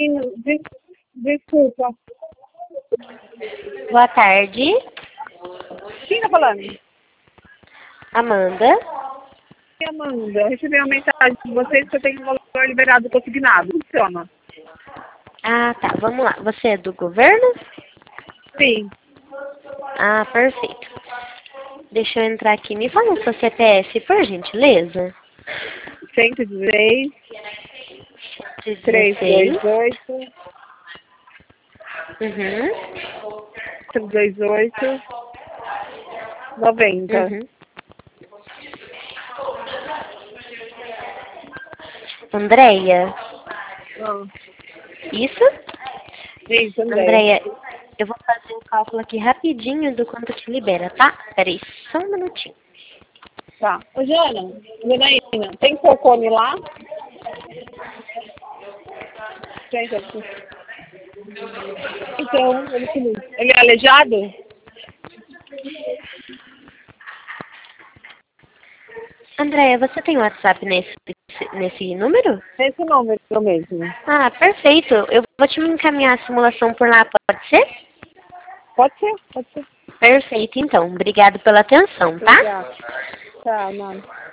Janaína, desculpa. Boa tarde. Quem tá falando? Amanda. E Amanda, eu recebi uma mensagem de vocês que eu tenho um valor liberado consignado. Funciona? Ah, tá. Vamos lá. Você é do governo? Sim. Ah, perfeito. Deixa eu entrar aqui. Me fala o seu CPF, por gentileza. 116, 16. 328, Uhum. 328, 90. Uhum. Andréia. Ah, Isso? isso, Andréia. Andréia, eu vou fazer um cálculo aqui rapidinho do quanto te libera, tá? Peraí, só um minutinho. Tá. Ô, Janaína, tem cocone lá? Tem, tem. Então, ele é aleijado? Andréia, você tem WhatsApp nesse número? Esse número mesmo. Ah, perfeito. Eu vou te encaminhar a simulação por lá, pode ser? Pode ser, pode ser. Perfeito, então. Obrigado pela atenção, tá? Obrigada. Tchau, Nana.